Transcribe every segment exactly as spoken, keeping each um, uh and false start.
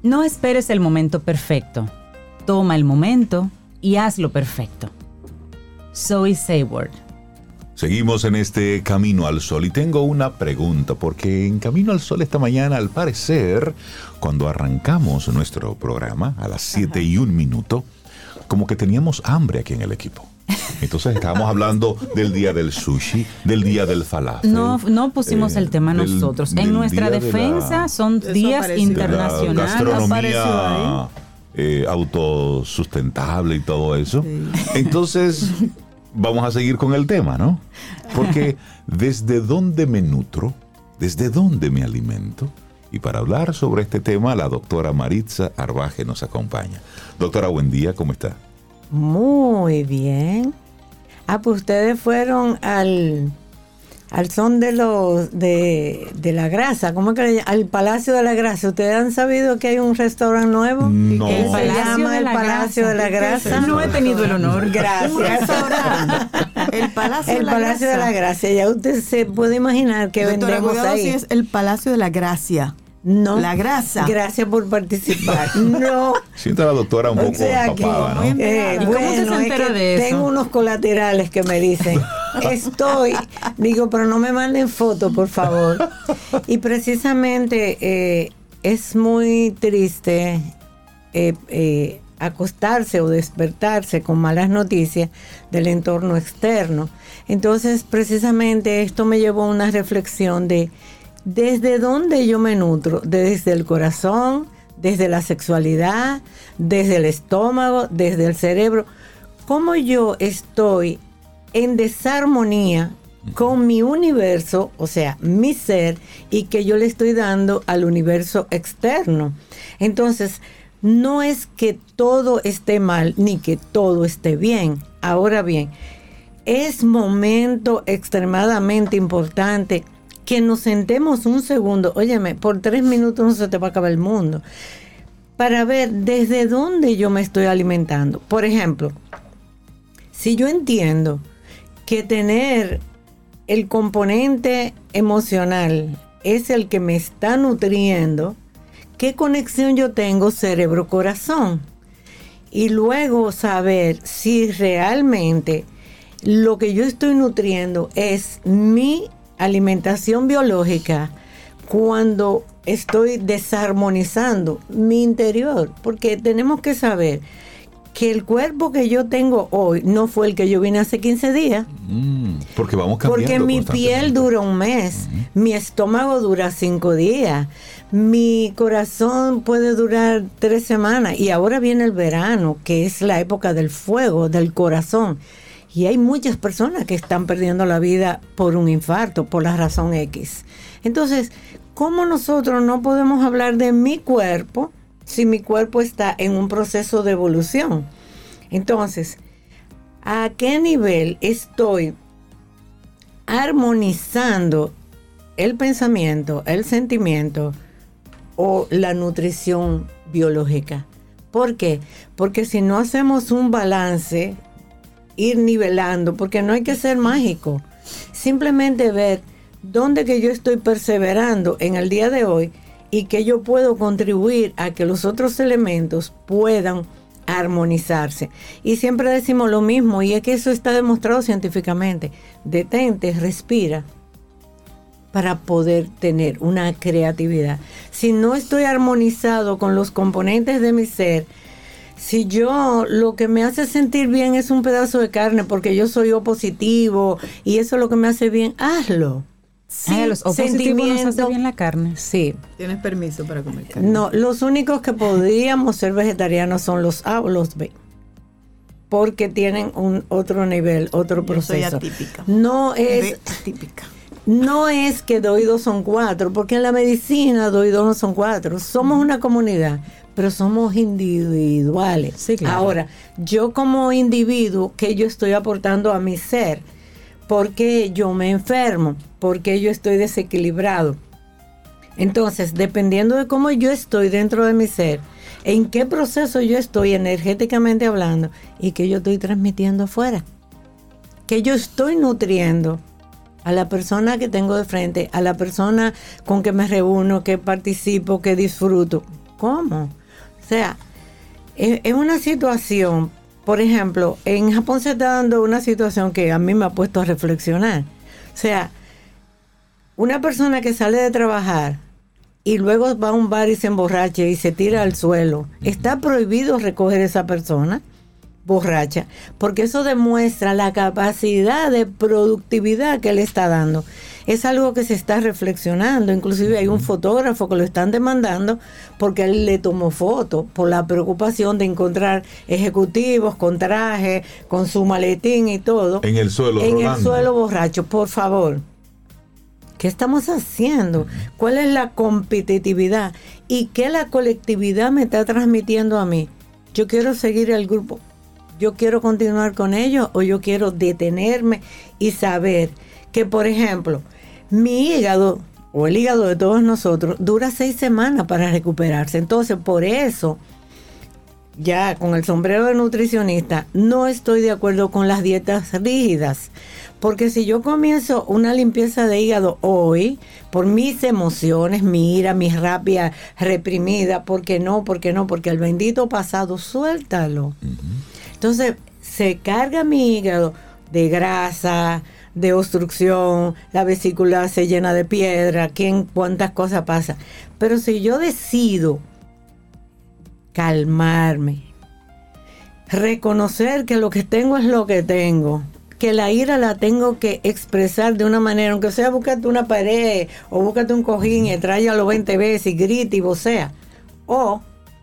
No esperes el momento perfecto. Toma el momento y hazlo perfecto. Zoe Saward. Seguimos en este Camino al Sol y tengo una pregunta, porque en Camino al Sol esta mañana, al parecer, cuando arrancamos nuestro programa a las siete y un minuto, como que teníamos hambre aquí en el equipo. Entonces estábamos hablando del día del sushi, del día del falafel. No, no pusimos eh, el tema del, nosotros. En nuestra defensa de la, son días internacionales. La gastronomía eh, autosustentable y todo eso. Sí. Entonces, vamos a seguir con el tema, ¿no? Porque ¿desde dónde me nutro? ¿Desde dónde me alimento? Y para hablar sobre este tema, la doctora Maritza Arbaje nos acompaña. Doctora, buen día, ¿cómo está? Muy bien. Ah, pues ustedes fueron al, al son de los de, de la grasa, ¿cómo que le llaman? Al Palacio de la Grasa. ¿Ustedes han sabido que hay un restaurante nuevo? No. Que se llama el Palacio de la Grasa. No he tenido el honor. Gracias. El Palacio, el de, la Palacio de la Gracia. Ya usted se puede imaginar que Doctora, vendremos ahí. Si es el Palacio de la Gracia. No. La grasa. Gracias por participar. No. Sienta la doctora un poco o sea empapada, ¿no? Eh, ¿Y cómo bueno, se entera es que de eso? Tengo unos colaterales que me dicen, estoy, digo, pero no me manden fotos, por favor. Y precisamente eh, es muy triste eh, eh, acostarse o despertarse con malas noticias del entorno externo. Entonces, precisamente esto me llevó a una reflexión de ¿desde dónde yo me nutro? Desde el corazón, desde la sexualidad, desde el estómago, desde el cerebro. ¿Cómo yo estoy en desarmonía con mi universo, o sea, mi ser, y que yo le estoy dando al universo externo? Entonces, no es que todo esté mal, ni que todo esté bien. Ahora bien, es momento extremadamente importante que nos sentemos un segundo, óyeme, por tres minutos no se te va a acabar el mundo, para ver desde dónde yo me estoy alimentando. Por ejemplo, si yo entiendo que tener el componente emocional es el que me está nutriendo, ¿qué conexión yo tengo cerebro-corazón? Y luego saber si realmente lo que yo estoy nutriendo es mi alimentación biológica cuando estoy desarmonizando mi interior, porque tenemos que saber que el cuerpo que yo tengo hoy no fue el que yo vine hace quince días. Mm, porque vamos cambiando. Porque mi piel dura un mes, uh-huh. Mi estómago dura cinco días, mi corazón puede durar tres semanas y ahora viene el verano, que es la época del fuego, del corazón. Y hay muchas personas que están perdiendo la vida por un infarto, por la razón X. Entonces, ¿cómo nosotros no podemos hablar de mi cuerpo si mi cuerpo está en un proceso de evolución? Entonces, ¿a qué nivel estoy armonizando el pensamiento, el sentimiento o la nutrición biológica? ¿Por qué? Porque si no hacemos un balance, ir nivelando, porque no hay que ser mágico, simplemente ver dónde que yo estoy perseverando en el día de hoy y que yo puedo contribuir a que los otros elementos puedan armonizarse. Y siempre decimos lo mismo, y es que eso está demostrado científicamente. Detente, respira, para poder tener una creatividad. Si no estoy armonizado con los componentes de mi ser, si yo lo que me hace sentir bien es un pedazo de carne porque yo soy O positivo y eso es lo que me hace bien, hazlo. Sí, ah, los O positivos nos hace bien la carne. Sí. ¿Tienes permiso para comer carne? No, los únicos que podríamos ser vegetarianos son los A o los B. Porque tienen un otro nivel, otro proceso. Yo soy atípica. No es atípica. No es que doy dos son cuatro, porque en la medicina doy dos no son cuatro. Somos una comunidad, pero somos individuales. Sí, claro. Ahora, yo como individuo, ¿qué yo estoy aportando a mi ser? Porque yo me enfermo, porque yo estoy desequilibrado. Entonces, dependiendo de cómo yo estoy dentro de mi ser, en qué proceso yo estoy energéticamente hablando y qué yo estoy transmitiendo afuera, que yo estoy nutriendo a la persona que tengo de frente, a la persona con que me reúno, que participo, que disfruto. ¿cómo? O sea, es, es una situación, por ejemplo, en Japón se está dando una situación que a mí me ha puesto a reflexionar. O sea, una persona que sale de trabajar y luego va a un bar y se emborracha y se tira al suelo, ¿está prohibido recoger a esa persona borracha? Porque eso demuestra la capacidad de productividad que le está dando. Es algo que se está reflexionando. Inclusive hay un fotógrafo que lo están demandando porque él le tomó foto por la preocupación de encontrar ejecutivos con traje, con su maletín y todo. En el suelo, En rolando. el suelo borracho, por favor. ¿Qué estamos haciendo? ¿Cuál es la competitividad? ¿Y qué la colectividad me está transmitiendo a mí? Yo quiero seguir el grupo. Yo quiero continuar con ellos o yo quiero detenerme y saber que, por ejemplo, mi hígado o el hígado de todos nosotros dura seis semanas para recuperarse. Entonces, por eso, ya con el sombrero de nutricionista, no estoy de acuerdo con las dietas rígidas. Porque si yo comienzo una limpieza de hígado hoy, por mis emociones, mi ira, mi rabia reprimida, ¿por qué no? ¿Por qué no? Porque el bendito pasado, suéltalo. Uh-huh. Entonces, se carga mi hígado de grasa, de obstrucción, la vesícula se llena de piedra, ¿quién, cuántas cosas pasan? Pero si yo decido calmarme, reconocer que lo que tengo es lo que tengo, que la ira la tengo que expresar de una manera, aunque sea búscate una pared o búscate un cojín y tráyalo veinte veces y grita y vocea, o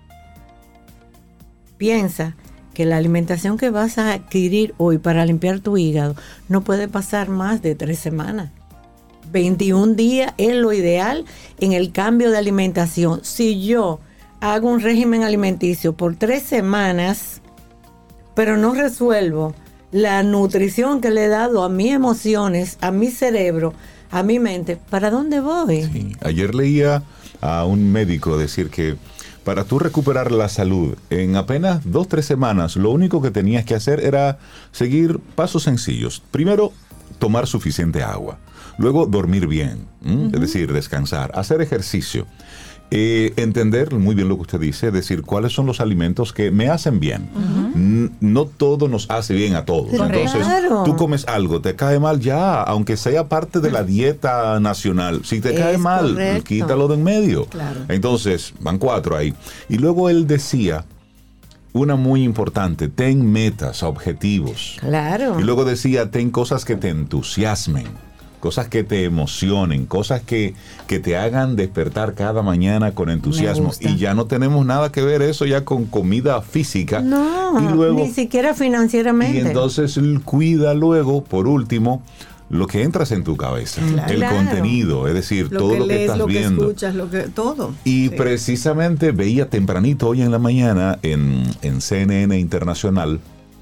piensa que la alimentación que vas a adquirir hoy para limpiar tu hígado no puede pasar más de tres semanas. veintiún días es lo ideal en el cambio de alimentación. Si yo hago un régimen alimenticio por tres semanas, pero no resuelvo la nutrición que le he dado a mis emociones, a mi cerebro, a mi mente, ¿para dónde voy? Sí. Ayer leía a un médico decir que para tú recuperar la salud, en apenas dos, tres semanas, lo único que tenías que hacer era seguir pasos sencillos. Primero, tomar suficiente agua. Luego, dormir bien, uh-huh. es decir, descansar, hacer ejercicio. Eh, entender muy bien lo que usted dice, es decir, cuáles son los alimentos que me hacen bien. Uh-huh. N- no todo nos hace bien a todos. Claro. Entonces, tú comes algo, te cae mal ya, aunque sea parte de la dieta nacional. Si te es cae mal, correcto. Quítalo de en medio. Claro. Entonces, van cuatro ahí. Y luego él decía, una muy importante, ten metas, objetivos. Claro. Y luego decía, ten cosas que te entusiasmen. Cosas que te emocionen, cosas que, que te hagan despertar cada mañana con entusiasmo. Y ya no tenemos nada que ver eso ya con comida física. No, y luego, ni siquiera financieramente. Y entonces cuida luego, por último, lo que entras en tu cabeza. Claro. El contenido, es decir, lo todo que lo que lees, estás lo viendo. Que escuchas, lo que todo. Y sí. precisamente veía tempranito hoy en la mañana en, en C N N Internacional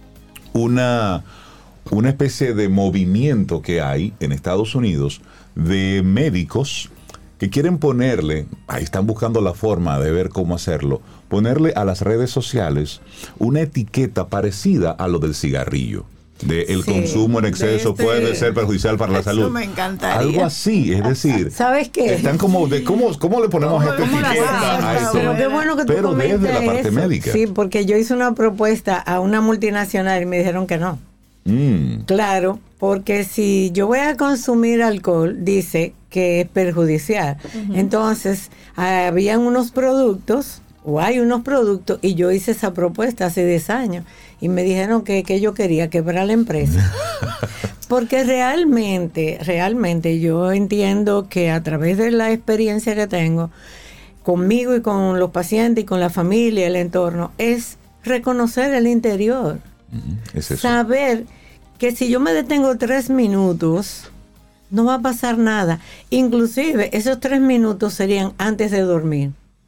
una... una especie de movimiento que hay en Estados Unidos de médicos que quieren ponerle, ahí están buscando la forma de ver cómo hacerlo, ponerle a las redes sociales una etiqueta parecida a lo del cigarrillo. De el sí, consumo en exceso este, puede ser perjudicial para la eso salud. Me encantaría. Algo así, es decir, ¿sabes qué? Están como de cómo, cómo le ponemos esta etiqueta a esto. Pero qué bueno que tú Pero desde la parte eso. médica. Sí, porque yo hice una propuesta a una multinacional y me dijeron que no. Mm. Claro, porque si yo voy a consumir alcohol, dice que es perjudicial. Uh-huh. Entonces, habían unos productos, o hay unos productos, y yo hice esa propuesta hace diez años, y me dijeron que, que yo quería quebrar la empresa. Porque realmente, realmente yo entiendo que a través de la experiencia que tengo, conmigo y con los pacientes y con la familia, el entorno, es reconocer el interior. Es eso. Saber que si yo me detengo tres minutos, no va a pasar nada. Inclusive, esos tres minutos serían antes de dormir.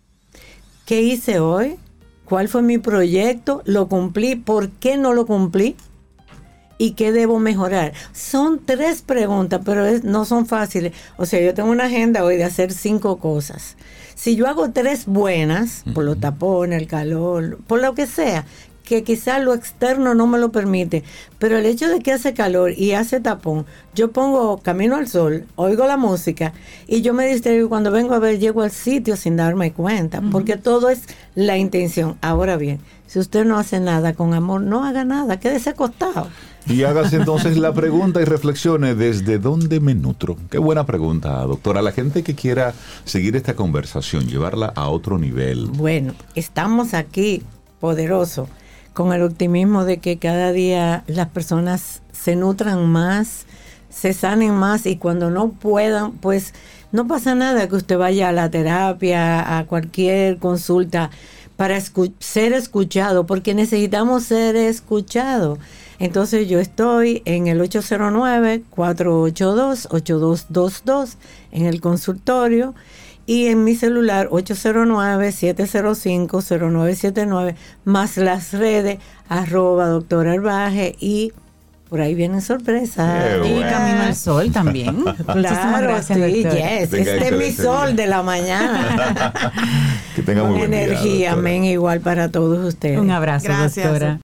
¿Qué hice hoy? ¿Cuál fue mi proyecto? ¿Lo cumplí? ¿Por qué no lo cumplí? ¿Y qué debo mejorar? Son tres preguntas, pero es, no son fáciles. O sea, yo tengo una agenda hoy de hacer cinco cosas. Si yo hago tres buenas, por los tapones, el calor, por lo que sea, que quizás lo externo no me lo permite, pero el hecho de que hace calor y hace tapón, yo pongo Camino al Sol, oigo la música y yo me distraigo, cuando vengo a ver llego al sitio sin darme cuenta, uh-huh. porque todo es la intención. Ahora bien, si usted no hace nada con amor, no haga nada, quédese acostado. Y hágase entonces la pregunta y reflexione, ¿desde dónde me nutro? Qué buena pregunta, doctora. La gente que quiera seguir esta conversación, llevarla a otro nivel. Bueno, estamos aquí, poderoso, con el optimismo de que cada día las personas se nutran más, se sanen más, y cuando no puedan, pues no pasa nada que usted vaya a la terapia, a cualquier consulta, para escu- ser escuchado, porque necesitamos ser escuchados. Entonces yo estoy en el ocho cero nueve, cuatro ocho dos, ocho dos dos dos en el consultorio, y en mi celular ocho cero nueve, siete cero cinco, cero nueve siete nueve, más las redes arroba doctora Herbaje, y por ahí vienen sorpresas. Y Camino al Sol también. Claro, gracias, sí, doctora. yes. Tenga Este es mi sol día. de la mañana. Que tenga muy Con buen día, energía, doctora. amén, igual para todos ustedes. Un abrazo, Gracias. doctora.